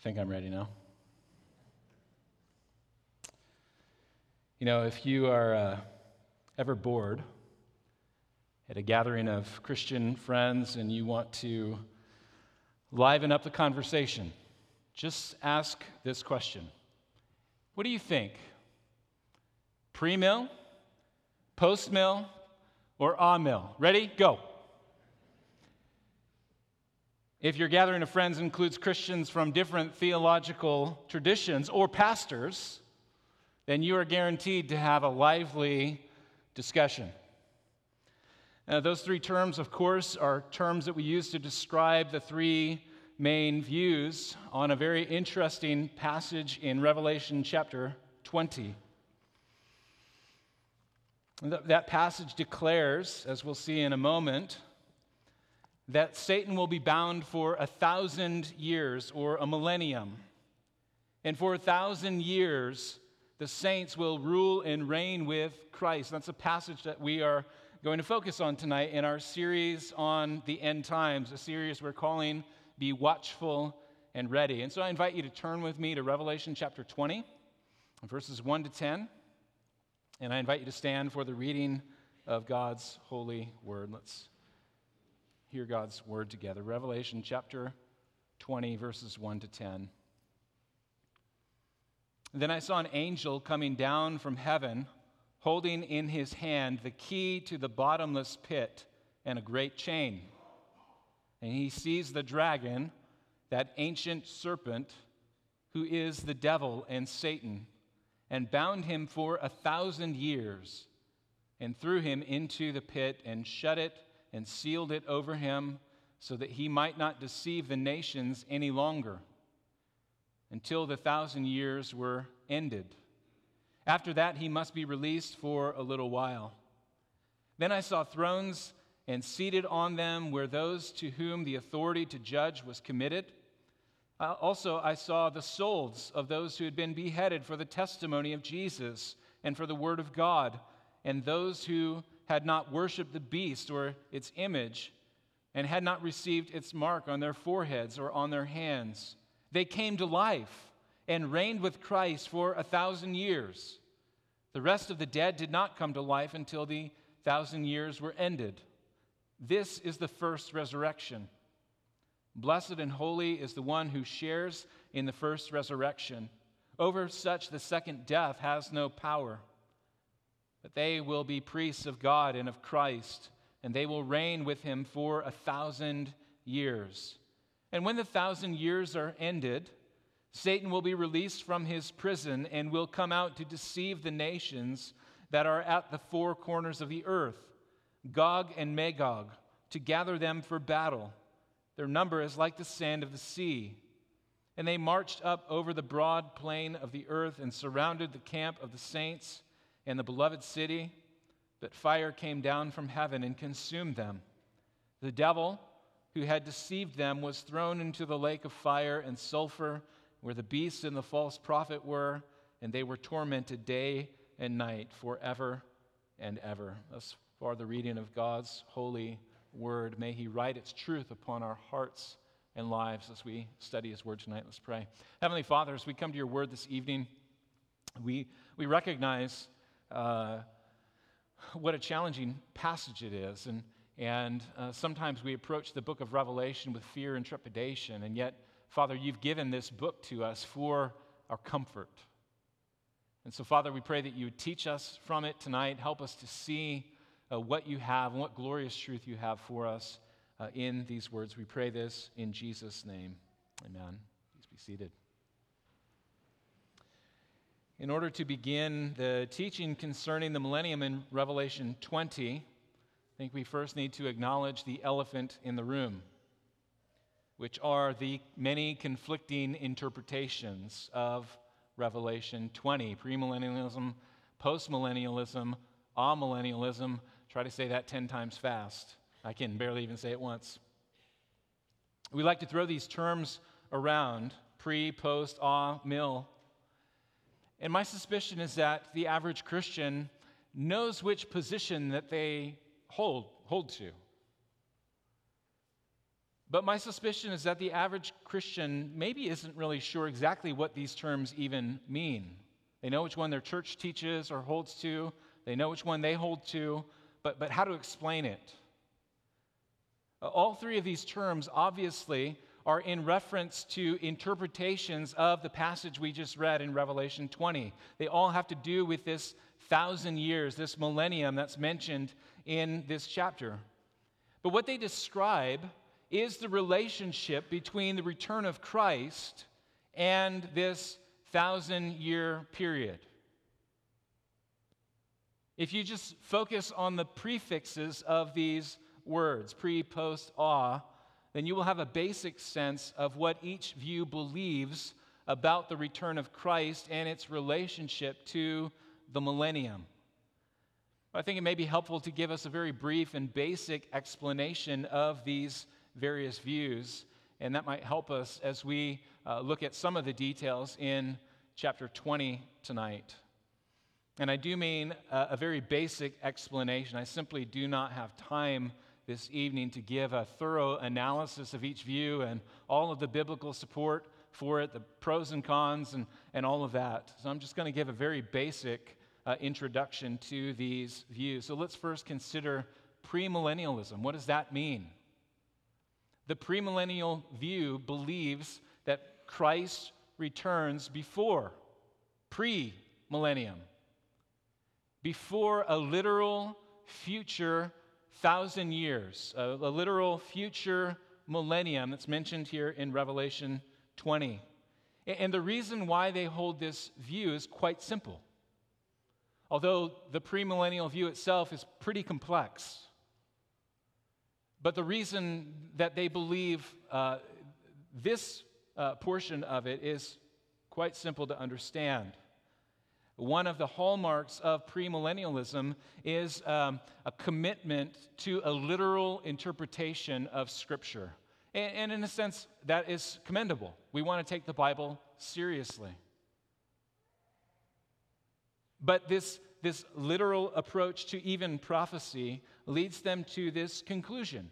think I'm ready now. You know, if you are ever bored at a gathering of Christian friends and you want to liven up the conversation, just ask this question. What do you think? Pre-mill, post-mill, or a-mill? Ready? Go. If your gathering of friends includes Christians from different theological traditions or pastors, then you are guaranteed to have a lively discussion. Those three terms, of course, are terms that we use to describe the three main views on a very interesting passage in Revelation chapter 20. That passage declares, as we'll see in a moment, that Satan will be bound for 1,000 years or a millennium. And for 1,000 years, the saints will rule and reign with Christ. That's a passage that we are going to focus on tonight in our series on the end times, a series we're calling Be Watchful and Ready. And so I invite you to turn with me to Revelation chapter 20, verses 1 to 10. And I invite you to stand for the reading of God's holy word. Let's hear God's word together. Revelation chapter 20, verses 1 to 10. Then I saw an angel coming down from heaven, holding in his hand the key to the bottomless pit and a great chain. And he seized the dragon, that ancient serpent, who is the devil and Satan, and bound him for 1,000 years, and threw him into the pit, and shut it, and sealed it over him, so that he might not deceive the nations any longer, until the 1,000 years were ended. After that, he must be released for a little while. Then I saw thrones, and seated on them were those to whom the authority to judge was committed. Also, I saw the souls of those who had been beheaded for the testimony of Jesus and for the word of God, and those who had not worshipped the beast or its image, and had not received its mark on their foreheads or on their hands. They came to life and reigned with Christ for 1,000 years. The rest of the dead did not come to life until the 1,000 years were ended. This is the first resurrection. Blessed and holy is the one who shares in the first resurrection. Over such the second death has no power. But they will be priests of God and of Christ, and they will reign with him for 1,000 years. And when the 1,000 years are ended, Satan will be released from his prison and will come out to deceive the nations that are at the four corners of the earth, Gog and Magog, to gather them for battle. Their number is like the sand of the sea. And they marched up over the broad plain of the earth and surrounded the camp of the saints and the beloved city. But fire came down from heaven and consumed them. The devil who had deceived them was thrown into the lake of fire and sulfur, where the beast and the false prophet were, and they were tormented day and night forever and ever. Thus far the reading of God's holy word. May he write its truth upon our hearts and lives as we study his word tonight. Let's pray. Heavenly Father, as we come to your word this evening, we recognize what a challenging passage it is. And sometimes we approach the book of Revelation with fear and trepidation. And yet, Father, you've given this book to us for our comfort. And so, Father, we pray that you would teach us from it tonight. Help us to see what you have and what glorious truth you have for us in these words. We pray this in Jesus' name. Amen. Please be seated. In order to begin the teaching concerning the millennium in Revelation 20, I think we first need to acknowledge the elephant in the room, which are the many conflicting interpretations of Revelation 20. Premillennialism, postmillennialism, amillennialism. Try to say that 10 times fast. I can barely even say it once. We like to throw these terms around, pre, post, mill. And my suspicion is that the average Christian knows which position that they hold to. But my suspicion is that the average Christian maybe isn't really sure exactly what these terms even mean. They know which one their church teaches or holds to. They know which one they hold to, but how to explain it? All three of these terms obviously are in reference to interpretations of the passage we just read in Revelation 20. They all have to do with this 1,000 years, this millennium that's mentioned in this chapter. But what they describe is the relationship between the return of Christ and this 1,000-year period. If you just focus on the prefixes of these words, pre, post, ah, then you will have a basic sense of what each view believes about the return of Christ and its relationship to the millennium. I think it may be helpful to give us a very brief and basic explanation of these various views, and that might help us as we look at some of the details in chapter 20 tonight. And I do mean a very basic explanation. I simply do not have time this evening to give a thorough analysis of each view and all of the biblical support for it, the pros and cons, and all of that. So I'm just going to give a very basic introduction to these views. So let's first consider premillennialism. What does that mean? The premillennial view believes that Christ returns before, pre-millennium, before a literal future 1,000 years, a literal future millennium that's mentioned here in Revelation 20. And the reason why they hold this view is quite simple. Although the premillennial view itself is pretty complex, but the reason that they believe this portion of it is quite simple to understand. One of the hallmarks of premillennialism is a commitment to a literal interpretation of Scripture. And in a sense, that is commendable. We want to take the Bible seriously. But this literal approach to even prophecy leads them to this conclusion.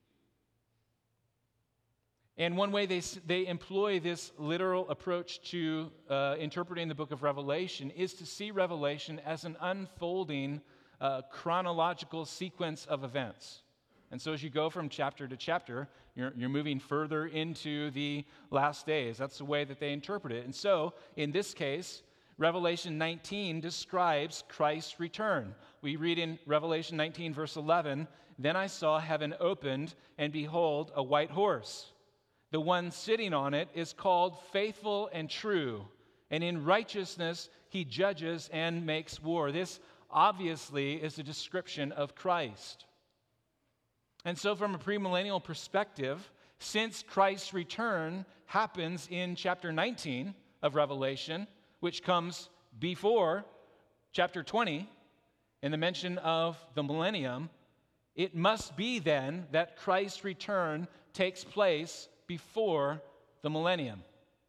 And one way they employ this literal approach to interpreting the book of Revelation is to see Revelation as an unfolding chronological sequence of events. And so as you go from chapter to chapter, you're moving further into the last days. That's the way that they interpret it. And so, in this case, Revelation 19 describes Christ's return. We read in Revelation 19, verse 11, "Then I saw heaven opened, and behold, a white horse. The one sitting on it is called Faithful and True, and in righteousness he judges and makes war." This obviously is a description of Christ. And so from a premillennial perspective, since Christ's return happens in chapter 19 of Revelation, which comes before chapter 20 in the mention of the millennium, it must be then that Christ's return takes place before the millennium.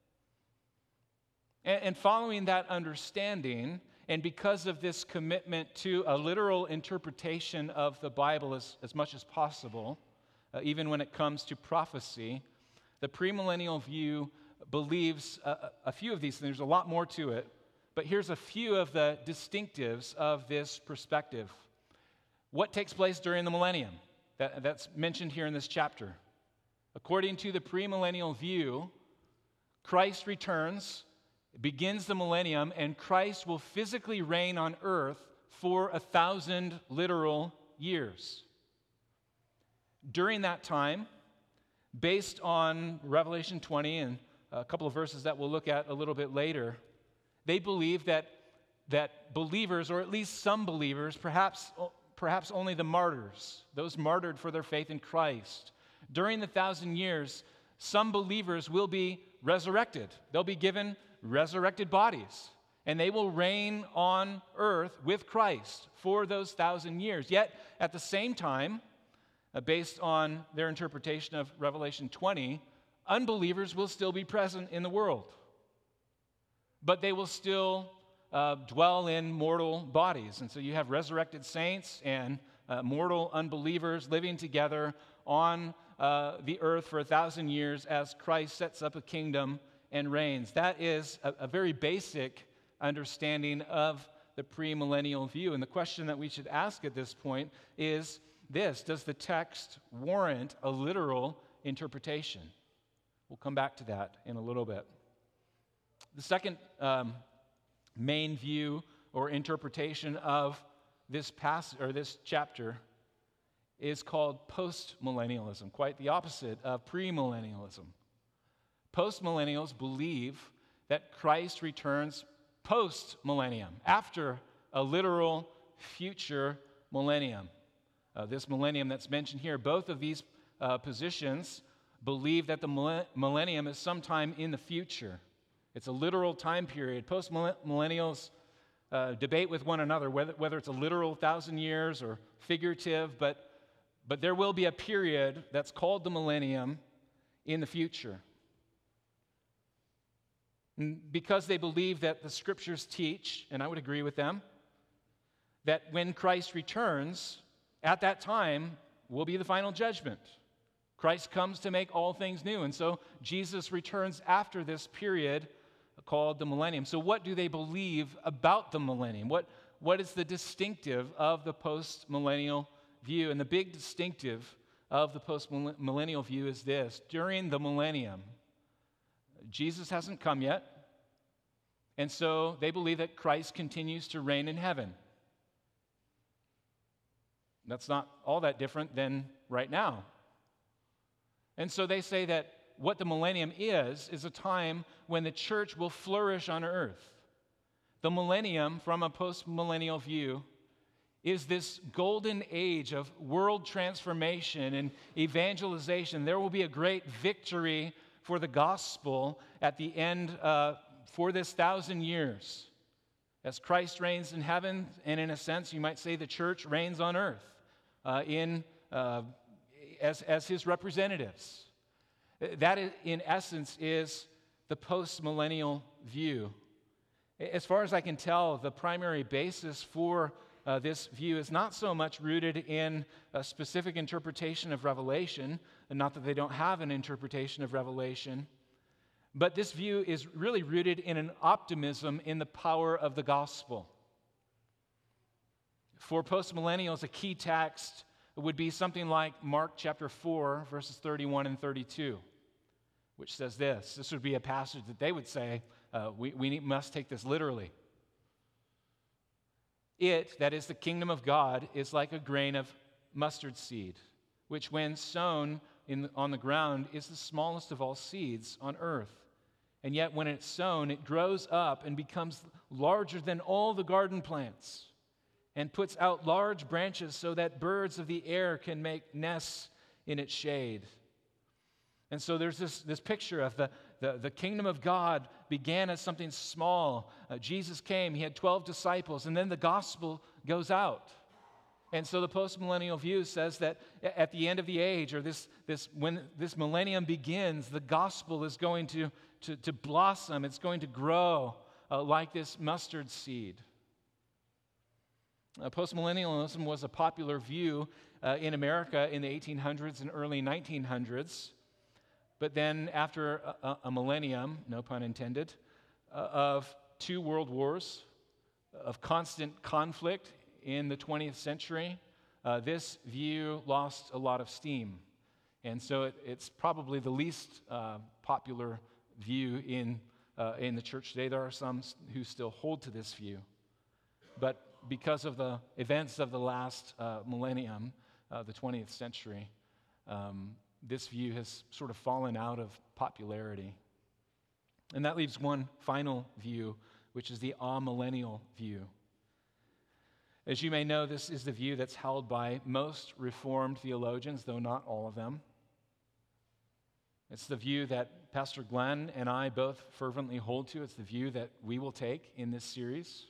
And following that understanding, and because of this commitment to a literal interpretation of the Bible as much as possible, even when it comes to prophecy, the premillennial view believes a few of these things. There's a lot more to it, but here's a few of the distinctives of this perspective. What takes place during the millennium? That's mentioned here in this chapter. According to the premillennial view, Christ returns, begins the millennium, and Christ will physically reign on earth for 1,000 literal years. During that time, based on Revelation 20 and a couple of verses that we'll look at a little bit later, they believe that believers, or at least some believers, perhaps only the martyrs, those martyred for their faith in Christ, during the 1,000 years, some believers will be resurrected. They'll be given resurrected bodies, and they will reign on earth with Christ for those 1,000 years. Yet, at the same time, based on their interpretation of Revelation 20, unbelievers will still be present in the world, but they will still dwell in mortal bodies. And so you have resurrected saints and mortal unbelievers living together on the earth for 1,000 years as Christ sets up a kingdom and reigns. That is a very basic understanding of the premillennial view. And the question that we should ask at this point is this: does the text warrant a literal interpretation? We'll come back to that in a little bit. The second main view or interpretation of this passage or this chapter is called postmillennialism, quite the opposite of premillennialism. Postmillennials believe that Christ returns post-millennium, after a literal future millennium. This millennium that's mentioned here, both of these positions believe that the millennium is sometime in the future. It's a literal time period. Post-millennials debate with one another whether it's a literal 1,000 years or figurative, but there will be a period that's called the millennium in the future. And because they believe that the scriptures teach, and I would agree with them, that when Christ returns, at that time will be the final judgment. Christ comes to make all things new, and so Jesus returns after this period called the millennium. So what do they believe about the millennium? What is the distinctive of the post-millennial view? And the big distinctive of the post-millennial view is this: during the millennium, Jesus hasn't come yet, and so they believe that Christ continues to reign in heaven. That's not all that different than right now. And so they say that what the millennium is a time when the church will flourish on earth. The millennium, from a post-millennial view, is this golden age of world transformation and evangelization. There will be a great victory for the gospel at the end for this 1,000 years. As Christ reigns in heaven, and in a sense, you might say the church reigns on earth as his representatives. That, in essence, is the post-millennial view. As far as I can tell, the primary basis for this view is not so much rooted in a specific interpretation of Revelation, and not that they don't have an interpretation of Revelation, but this view is really rooted in an optimism in the power of the gospel. For postmillennials, a key text would be something like Mark chapter 4, verses 31 and 32, which says this. This would be a passage that they would say, we must take this literally. It, that is the kingdom of God, is like a grain of mustard seed, which when sown on the ground is the smallest of all seeds on earth. And yet when it's sown, it grows up and becomes larger than all the garden plants and puts out large branches so that birds of the air can make nests in its shade. And so there's this picture of the kingdom of God began as something small. Jesus came, he had 12 disciples, and then the gospel goes out. And so the postmillennial view says that at the end of the age, or when this millennium begins, the gospel is going to blossom. It's going to grow like this mustard seed. Postmillennialism was a popular view in America in the 1800s and early 1900s. But then after a millennium, no pun intended, of 2 world wars, of constant conflict in the 20th century, this view lost a lot of steam. And so it's probably the least popular view in the church today. There are some who still hold to this view. But because of the events of the last millennium, the 20th century, this view has sort of fallen out of popularity. And that leaves one final view, which is the amillennial view. As you may know, this is the view that's held by most Reformed theologians, though not all of them. It's the view that Pastor Glenn and I both fervently hold to. It's the view that we will take in this series.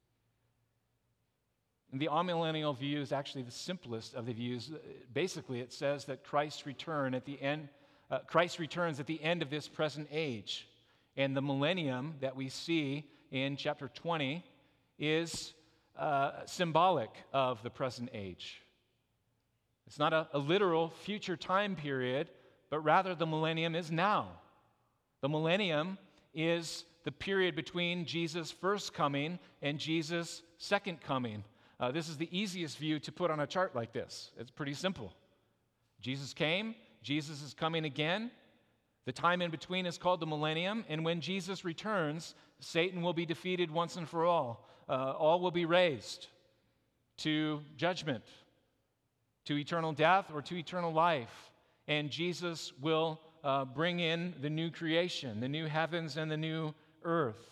And the amillennial view is actually the simplest of the views. Basically, it says that Christ returns at the end of this present age. And the millennium that we see in chapter 20 is symbolic of the present age. It's not a literal future time period, but rather the millennium is now. The millennium is the period between Jesus' first coming and Jesus' second coming. This is the easiest view to put on a chart like this. It's pretty simple. Jesus came, Jesus is coming again. The time in between is called the millennium, and when Jesus returns, Satan will be defeated once and for all. All will be raised to judgment, to eternal death or to eternal life, and Jesus will bring in the new creation, the new heavens and the new earth.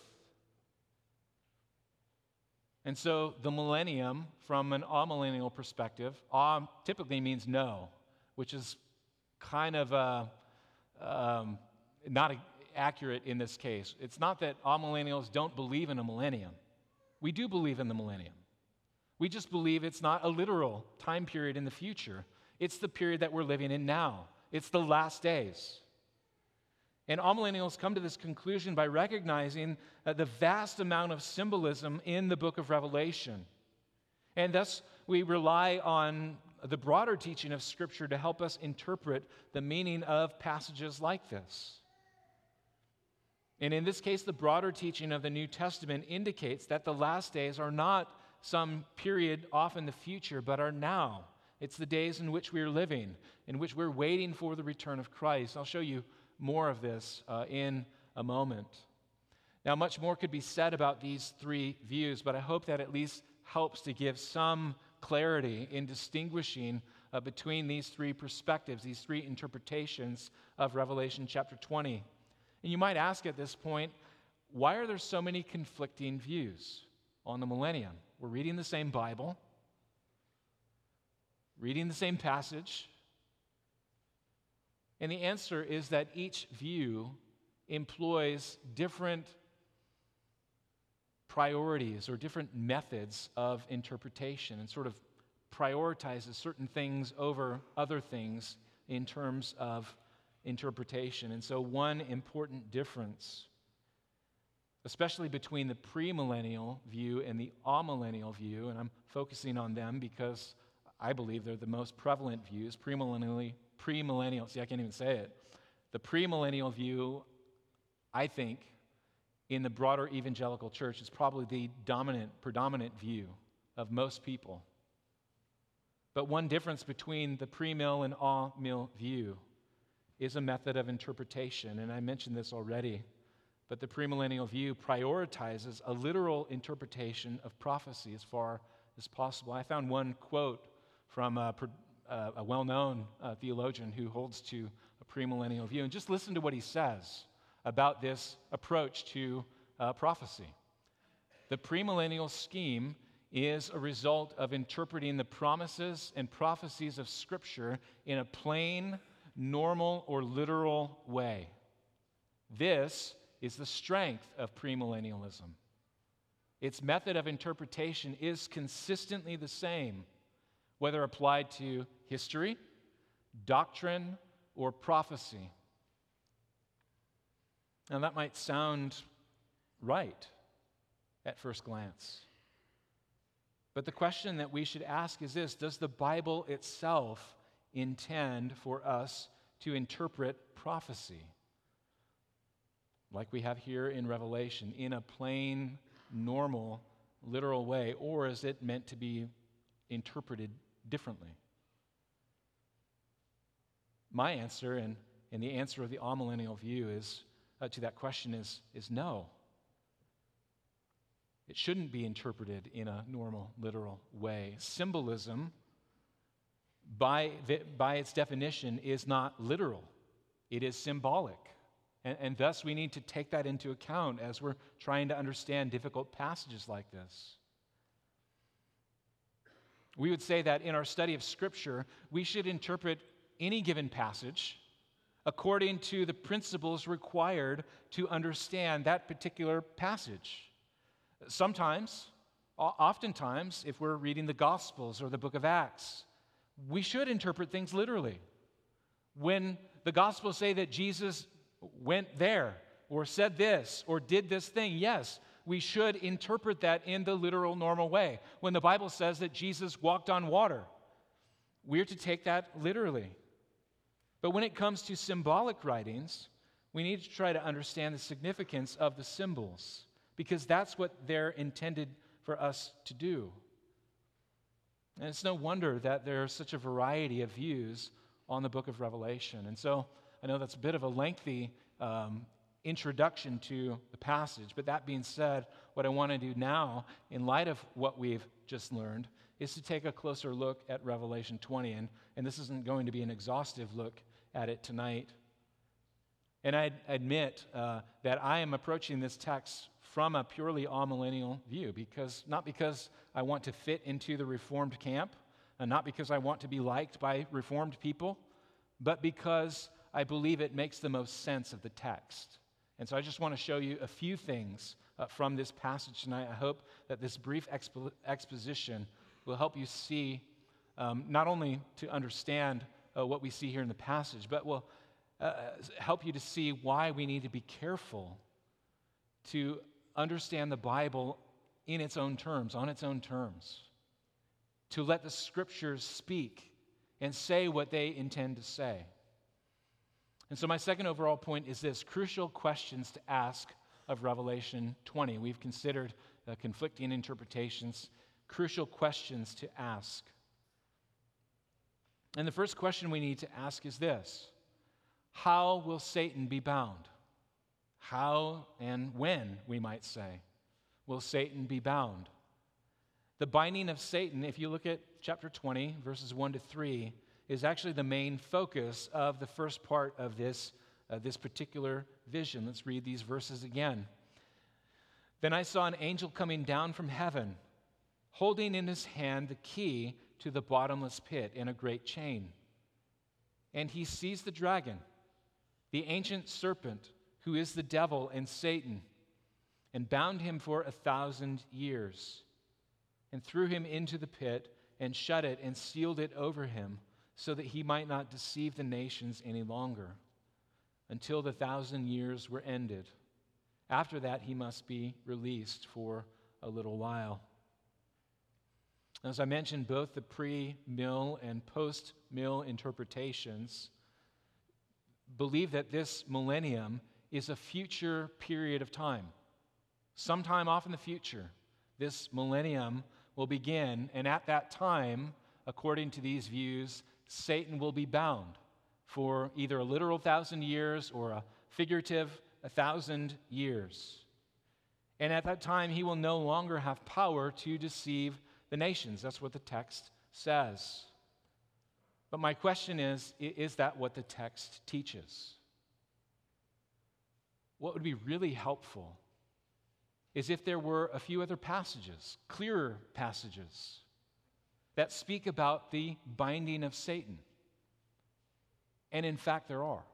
And so the millennium, from an amillennial perspective, typically means no, which is kind of not accurate in this case. It's not that amillennials don't believe in a millennium. We do believe in the millennium. We just believe it's not a literal time period in the future. It's the period that we're living in now. It's the last days. And amillennials come to this conclusion by recognizing the vast amount of symbolism in the book of Revelation. And thus, we rely on the broader teaching of Scripture to help us interpret the meaning of passages like this. And in this case, the broader teaching of the New Testament indicates that the last days are not some period off in the future, but are now. It's the days in which we are living, in which we're waiting for the return of Christ. I'll show you more of this in a moment. Now, much more could be said about these three views, but I hope that at least helps to give some clarity in distinguishing between these three perspectives, these three interpretations of Revelation chapter 20. And you might ask at this point, why are there so many conflicting views on the millennium? We're reading the same Bible, reading the same passage, and the answer is that each view employs different priorities or different methods of interpretation and sort of prioritizes certain things over other things in terms of interpretation. And so one important difference, especially between the premillennial view and the amillennial view, and I'm focusing on them because I believe they're the most prevalent views, premillennial, see, I can't even say it. The premillennial view, I think, in the broader evangelical church is probably the predominant view of most people. But one difference between the premill and amill view is a method of interpretation, and I mentioned this already, but the premillennial view prioritizes a literal interpretation of prophecy as far as possible. I found one quote from a well-known theologian who holds to a premillennial view, and just listen to what he says about this approach to prophecy. The premillennial scheme is a result of interpreting the promises and prophecies of Scripture in a plain, normal, or literal way. This is the strength of premillennialism. Its method of interpretation is consistently the same, whether applied to history, doctrine, or prophecy. Now, that might sound right at first glance. But the question that we should ask is this: does the Bible itself intend for us to interpret prophecy like we have here in Revelation in a plain, normal, literal way, or is it meant to be interpreted differently? My answer, and the answer of the amillennial view is to that question is no. It shouldn't be interpreted in a normal, literal way. Symbolism, by its definition, is not literal. It is symbolic. And thus we need to take that into account as we're trying to understand difficult passages like this. We would say that in our study of Scripture, we should interpret any given passage according to the principles required to understand that particular passage. Sometimes, oftentimes, if we're reading the Gospels or the book of Acts, we should interpret things literally. When the Gospels say that Jesus went there, or said this, or did this thing, yes, we should interpret that in the literal, normal way. When the Bible says that Jesus walked on water, we're to take that literally. But when it comes to symbolic writings, we need to try to understand the significance of the symbols, because that's what they're intended for us to do. And it's no wonder that there's such a variety of views on the book of Revelation. And so I know that's a bit of a lengthy introduction to the passage, but that being said, what I want to do now, in light of what we've just learned, is to take a closer look at Revelation 20. And this isn't going to be an exhaustive look at it tonight. And I admit that I am approaching this text from a purely amillennial view, not because I want to fit into the Reformed camp, and not because I want to be liked by Reformed people, but because I believe it makes the most sense of the text. And so I just want to show you a few things from this passage tonight. I hope that this brief exposition will help you see, not only to understand what we see here in the passage, but will help you to see why we need to be careful to understand the Bible in its own terms, on its own terms, to let the Scriptures speak and say what they intend to say. And so my second overall point is this: crucial questions to ask of Revelation 20. We've considered conflicting interpretations, crucial questions to ask. And the first question we need to ask is this: how will Satan be bound? How and when, we might say, will Satan be bound? The binding of Satan, if you look at chapter 20, verses 1 to 3, is actually the main focus of the first part of this particular vision. Let's read these verses again. Then I saw an angel coming down from heaven, holding in his hand the key to the bottomless pit and a great chain. And he seized the dragon, the ancient serpent, who is the devil and Satan, and bound him for 1,000 years, and threw him into the pit, and shut it, and sealed it over him, so that he might not deceive the nations any longer, until the 1,000 years were ended. After that, he must be released for a little while. As I mentioned, both the pre-mill and post-mill interpretations believe that this millennium is a future period of time. Sometime off in the future, this millennium will begin, and at that time, according to these views, Satan will be bound for either a literal 1,000 years or a figurative 1,000 years. And at that time, he will no longer have power to deceive the nations. That's what the text says. But my question is that what the text teaches? What would be really helpful is if there were a few other passages, clearer passages, that speak about the binding of Satan. And in fact, there are.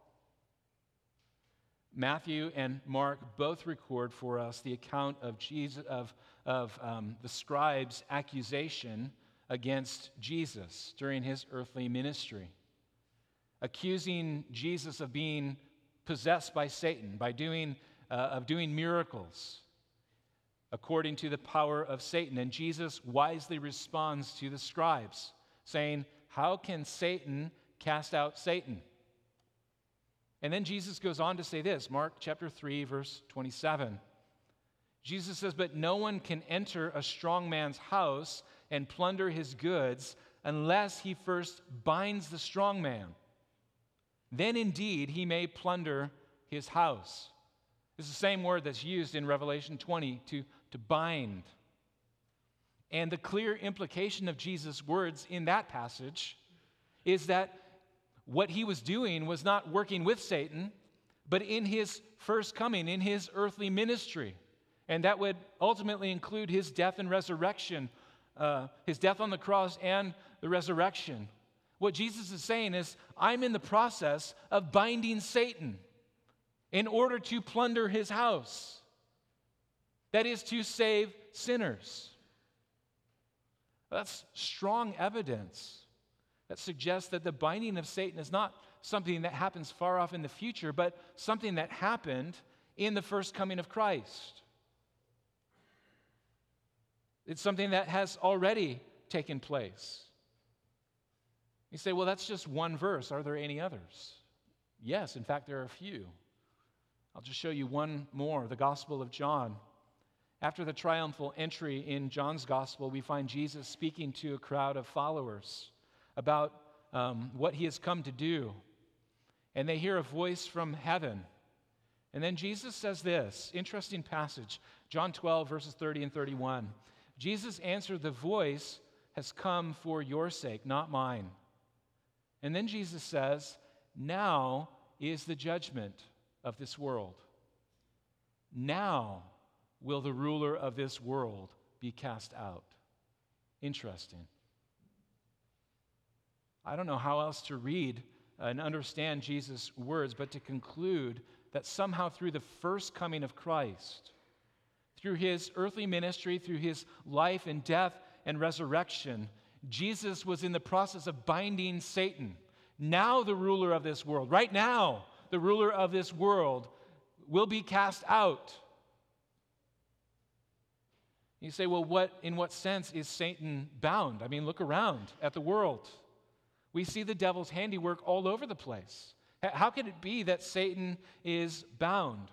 Matthew and Mark both record for us the account of the scribe's accusation against Jesus during his earthly ministry, accusing Jesus of being possessed by Satan, of doing miracles according to the power of Satan. And Jesus wisely responds to the scribes, saying, "How can Satan cast out Satan?" And then Jesus goes on to say this, Mark chapter 3, verse 27. Jesus says, "But no one can enter a strong man's house and plunder his goods unless he first binds the strong man. Then indeed he may plunder his house." It's the same word that's used in Revelation 20 to bind. And the clear implication of Jesus' words in that passage is that what he was doing was not working with Satan, but in his first coming, in his earthly ministry. And that would ultimately include his death and resurrection, his death on the cross and the resurrection. What Jesus is saying is, I'm in the process of binding Satan in order to plunder his house. That is, to save sinners. That's strong evidence that suggests that the binding of Satan is not something that happens far off in the future, but something that happened in the first coming of Christ. It's something that has already taken place. You say, well, that's just one verse. Are there any others? Yes, in fact, there are a few. I'll just show you one more, the Gospel of John. After the triumphal entry in John's Gospel, we find Jesus speaking to a crowd of followers about what he has come to do. And they hear a voice from heaven. And then Jesus says this, interesting passage, John 12, verses 30 and 31. Jesus answered, "The voice has come for your sake, not mine." And then Jesus says, "Now is the judgment of this world. Now will the ruler of this world be cast out." Interesting. I don't know how else to read and understand Jesus' words, but to conclude that somehow through the first coming of Christ, through his earthly ministry, through his life and death and resurrection, Jesus was in the process of binding Satan. Now the ruler of this world, right now, the ruler of this world will be cast out. You say, well, in what sense is Satan bound? I mean, look around at the world. We see the devil's handiwork all over the place. How could it be that Satan is bound?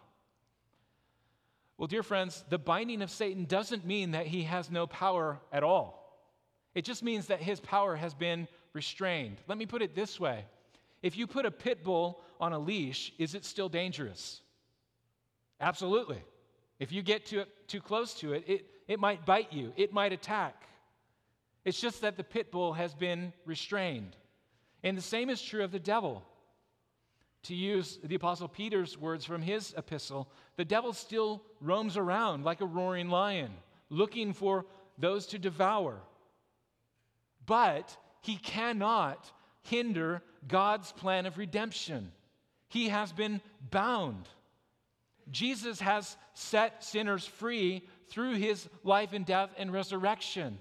Well, dear friends, the binding of Satan doesn't mean that he has no power at all. It just means that his power has been restrained. Let me put it this way. If you put a pit bull on a leash, is it still dangerous? Absolutely. If you get too close to it, it might bite you. It might attack. It's just that the pit bull has been restrained. And the same is true of the devil. To use the Apostle Peter's words from his epistle, the devil still roams around like a roaring lion, looking for those to devour. But he cannot hinder God's plan of redemption. He has been bound. Jesus has set sinners free through his life and death and resurrection.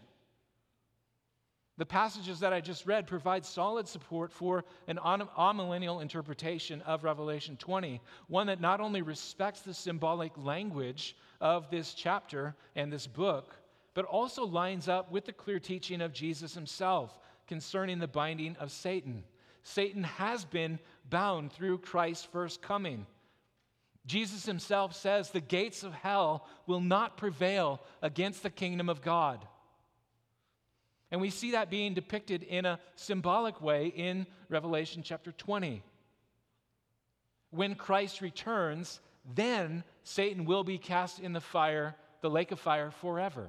The passages that I just read provide solid support for an amillennial interpretation of Revelation 20, one that not only respects the symbolic language of this chapter and this book, but also lines up with the clear teaching of Jesus himself concerning the binding of Satan. Satan has been bound through Christ's first coming. Jesus himself says the gates of hell will not prevail against the kingdom of God. And we see that being depicted in a symbolic way in Revelation chapter 20. When Christ returns, then Satan will be cast in the fire, the lake of fire, forever.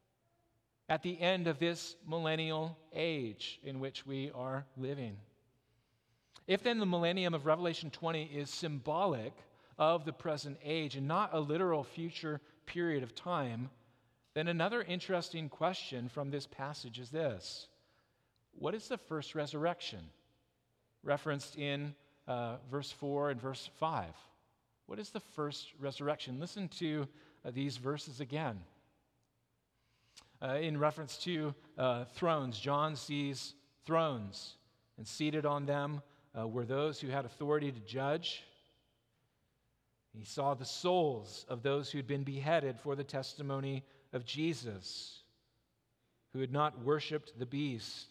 At the end of this millennial age in which we are living. If then the millennium of Revelation 20 is symbolic of the present age and not a literal future period of time, then another interesting question from this passage is this. What is the first resurrection? Referenced in verse 4 and verse 5. What is the first resurrection? Listen to these verses again. In reference to thrones, John sees thrones, and seated on them were those who had authority to judge. He saw the souls of those who had been beheaded for the testimony of Jesus, who had not worshiped the beast.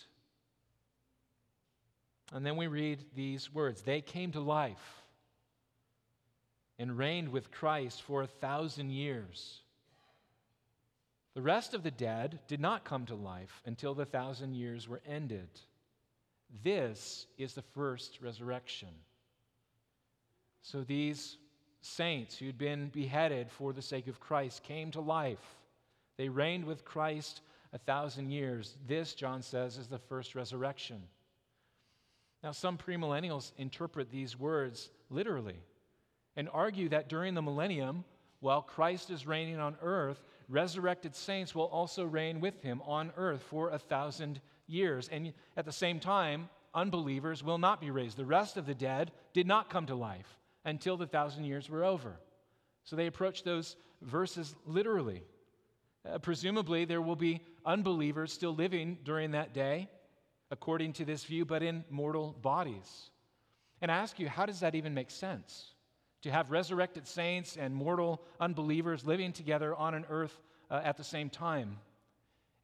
And then we read these words, they came to life and reigned with Christ for 1,000 years. The rest of the dead did not come to life until the 1,000 years were ended. This is the first resurrection. So these saints who'd been beheaded for the sake of Christ came to life. They reigned with Christ 1,000 years. This, John says, is the first resurrection. Now, some premillennials interpret these words literally and argue that during the millennium, while Christ is reigning on earth, resurrected saints will also reign with him on earth for 1,000 years. And at the same time, unbelievers will not be raised. The rest of the dead did not come to life until the 1,000 years were over. So they approach those verses literally. Presumably, there will be unbelievers still living during that day, according to this view, but in mortal bodies. And I ask you, how does that even make sense? To have resurrected saints and mortal unbelievers living together on an earth at the same time.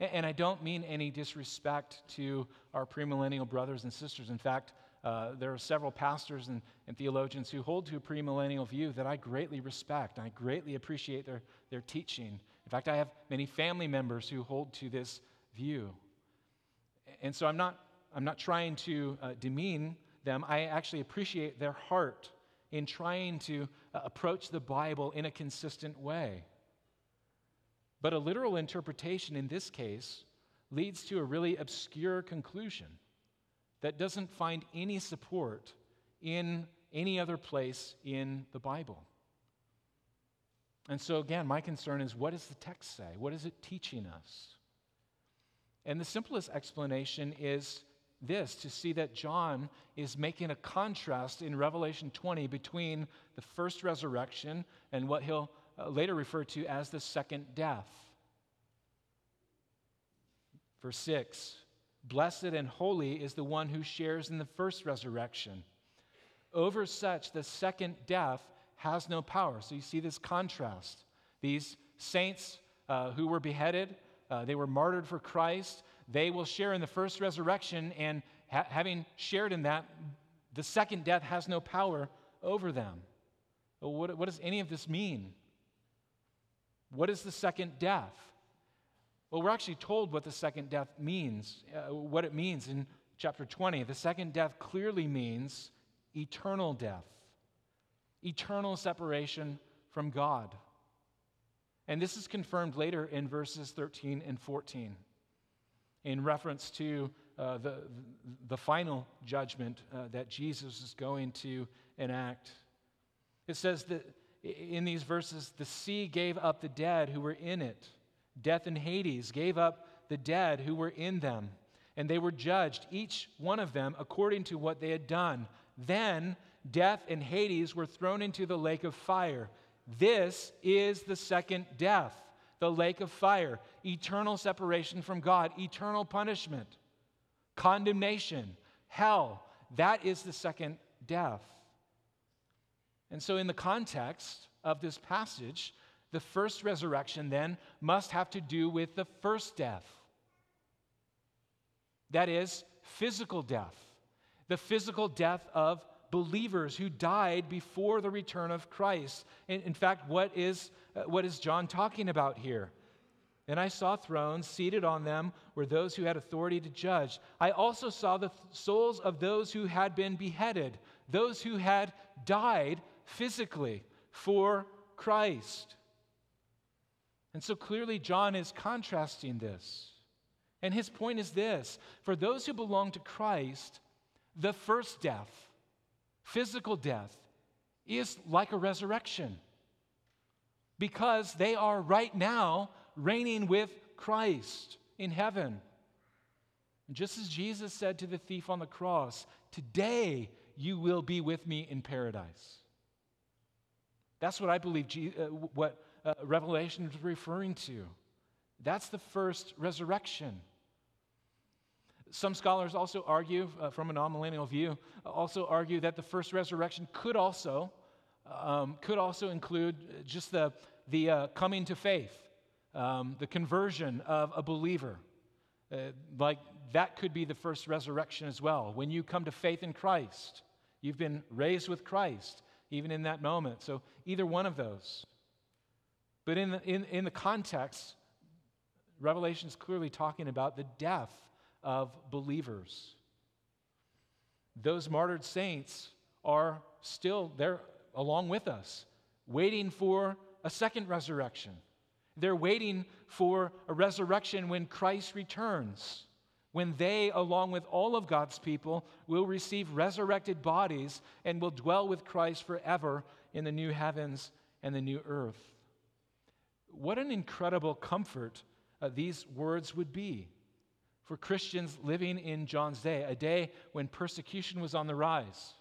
And I don't mean any disrespect to our premillennial brothers and sisters. In fact, there are several pastors and theologians who hold to a premillennial view that I greatly respect. I greatly appreciate their teaching. In fact, I have many family members who hold to this view. And so I'm not trying to demean them. I actually appreciate their heart in trying to approach the Bible in a consistent way. But a literal interpretation in this case leads to a really obscure conclusion that doesn't find any support in any other place in the Bible. And so again, my concern is, what does the text say? What is it teaching us? And the simplest explanation is this, to see that John is making a contrast in Revelation 20 between the first resurrection and what he'll later refer to as the second death. Verse 6, blessed and holy is the one who shares in the first resurrection. Over such, the second death has no power. So you see this contrast. These saints who were beheaded, they were martyred for Christ. They will share in the first resurrection, and having shared in that, the second death has no power over them. Well, what does any of this mean? What is the second death? Well, we're actually told what the second death means, what it means in chapter 20. The second death clearly means eternal death, eternal separation from God. And this is confirmed later in verses 13 and 14 in reference to the final judgment that Jesus is going to enact. It says that in these verses, the sea gave up the dead who were in it. Death and Hades gave up the dead who were in them, and they were judged, each one of them, according to what they had done. Then death and Hades were thrown into the lake of fire. This is the second death, the lake of fire, eternal separation from God, eternal punishment, condemnation, hell. That is the second death. And so in the context of this passage, the first resurrection then must have to do with the first death. That is, physical death. The physical death of believers who died before the return of Christ. In fact, what is John talking about here? And I saw thrones, seated on them were those who had authority to judge. I also saw the souls of those who had been beheaded, those who had died physically for Christ. And so clearly John is contrasting this. And his point is this: for those who belong to Christ, the first death, physical death, is like a resurrection, because they are right now reigning with Christ in heaven. And just as Jesus said to the thief on the cross, today you will be with me in paradise. That's what I believe Revelation is referring to. That's the first resurrection. Some scholars also argue, from a non-millennial view, also argue that the first resurrection could also include just the coming to faith, the conversion of a believer. Like that could be the first resurrection as well. When you come to faith in Christ, you've been raised with Christ, even in that moment. So either one of those. But in the context, Revelation is clearly talking about the death of believers. Those martyred saints are still there along with us, waiting for a second resurrection. They're waiting for a resurrection when Christ returns, when they, along with all of God's people, will receive resurrected bodies and will dwell with Christ forever in the new heavens and the new earth. What an incredible comfort these words would be for Christians living in John's day, a day when persecution was on the rise,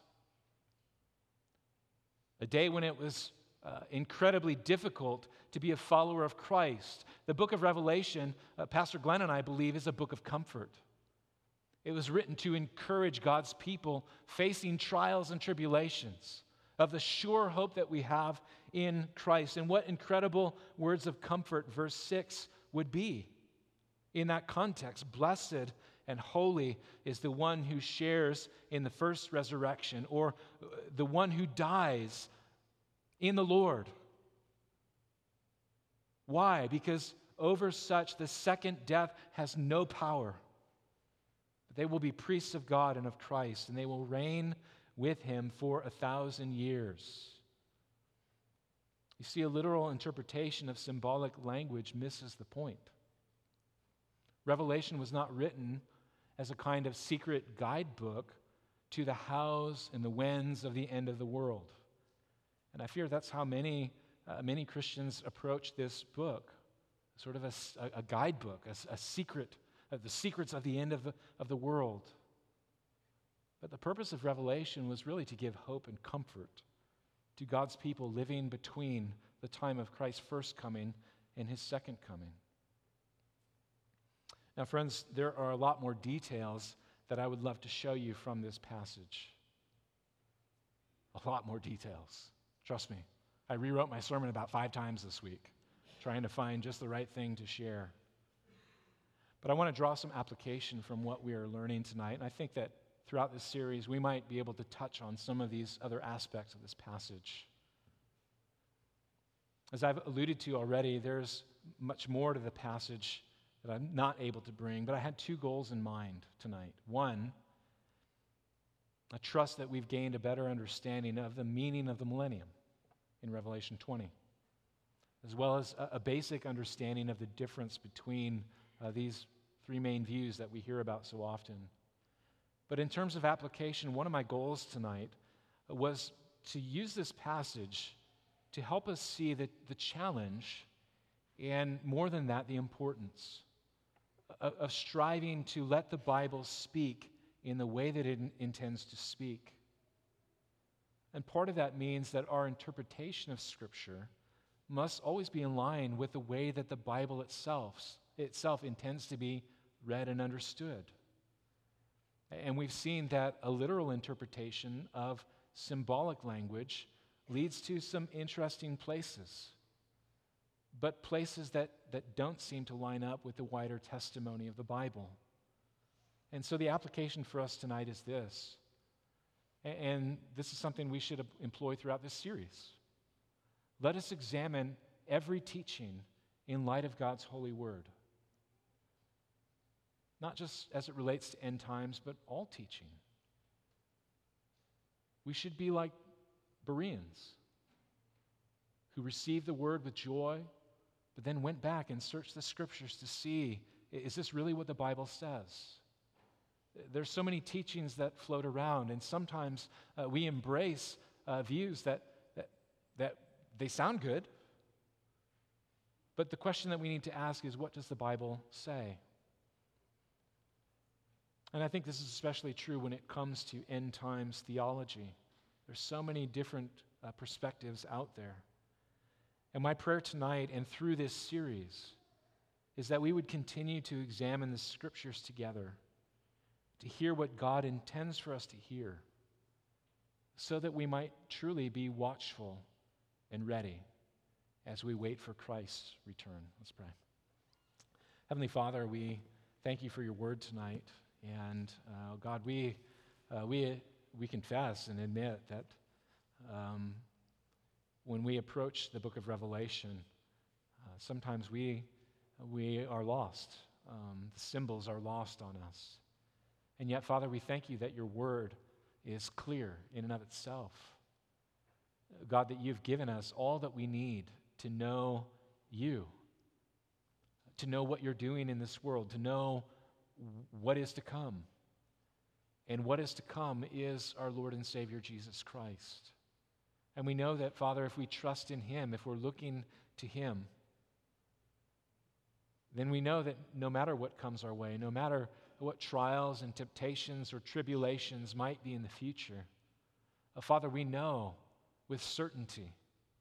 a day when it was incredibly difficult to be a follower of Christ. The book of Revelation, Pastor Glenn and I believe, is a book of comfort. It was written to encourage God's people facing trials and tribulations, of the sure hope that we have in Christ. And what incredible words of comfort verse 6 would be. In that context, blessed and holy is the one who shares in the first resurrection, or the one who dies in the Lord. Why? Because over such the second death has no power. But they will be priests of God and of Christ, and they will reign with him for 1,000 years. You see, a literal interpretation of symbolic language misses the point. Revelation was not written as a kind of secret guidebook to the hows and the whens of the end of the world. And I fear that's how many Christians approach this book, sort of a guidebook, a secret, the secrets of the end of the world. But the purpose of Revelation was really to give hope and comfort to God's people living between the time of Christ's first coming and his second coming. Now, friends, there are a lot more details that I would love to show you from this passage. A lot more details. Trust me. I rewrote my sermon about 5 times this week, trying to find just the right thing to share. But I want to draw some application from what we are learning tonight, and I think that throughout this series, we might be able to touch on some of these other aspects of this passage. As I've alluded to already, there's much more to the passage that I'm not able to bring, but I had 2 goals in mind tonight. One, I trust that we've gained a better understanding of the meaning of the millennium in Revelation 20, as well as a basic understanding of the difference between these 3 main views that we hear about so often. But in terms of application, one of my goals tonight was to use this passage to help us see the challenge, and more than that, the importance of striving to let the Bible speak in the way that it intends to speak. And part of that means that our interpretation of Scripture must always be in line with the way that the Bible itself intends to be read and understood. And we've seen that a literal interpretation of symbolic language leads to some interesting places, but places that don't seem to line up with the wider testimony of the Bible. And so the application for us tonight is this, and this is something we should employ throughout this series. Let us examine every teaching in light of God's holy word. Not just as it relates to end times, but all teaching. We should be like Bereans, who received the word with joy, but then went back and searched the Scriptures to see, is this really what the Bible says? There's so many teachings that float around, and sometimes we embrace views that they sound good, but the question that we need to ask is, what does the Bible say? And I think this is especially true when it comes to end times theology. There's so many different perspectives out there. And my prayer tonight and through this series is that we would continue to examine the Scriptures together, to hear what God intends for us to hear, so that we might truly be watchful and ready as we wait for Christ's return. Let's pray. Heavenly Father, we thank you for your word tonight. And God, we confess and admit that when we approach the book of Revelation, sometimes we are lost. The symbols are lost on us. And yet, Father, we thank you that your word is clear in and of itself. God, that you've given us all that we need to know you, to know what you're doing in this world, to know what is to come. And what is to come is our Lord and Savior, Jesus Christ. And we know that, Father, if we trust in him, if we're looking to him, then we know that no matter what comes our way, no matter what trials and temptations or tribulations might be in the future, Father, we know with certainty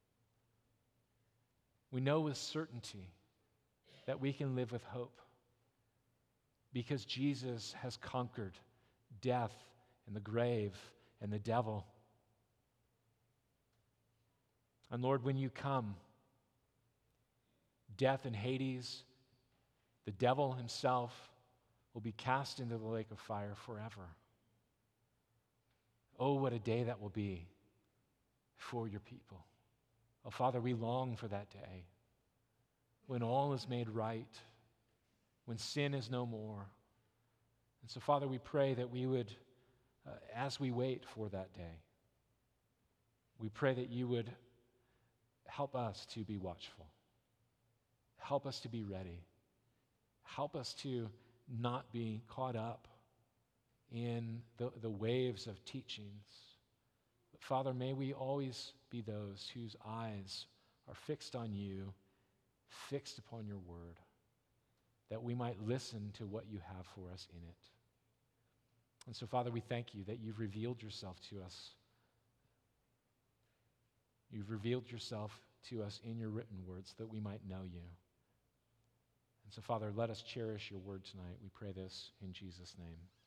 that we can live with hope, because Jesus has conquered death and the grave and the devil. And Lord, when you come, death and Hades The devil himself will be cast into the lake of fire forever. Oh, what a day that will be for your people. Oh, Father, we long for that day when all is made right, when sin is no more. And so, Father, we pray that we would, as we wait for that day, we pray that you would help us to be watchful. Help us to be ready. Help us to not be caught up in the waves of teachings. But Father, may we always be those whose eyes are fixed on you, fixed upon your word, that we might listen to what you have for us in it. And so, Father, we thank you that you've revealed yourself to us. You've revealed yourself to us in your written words that we might know you. And so, Father, let us cherish your word tonight. We pray this in Jesus' name.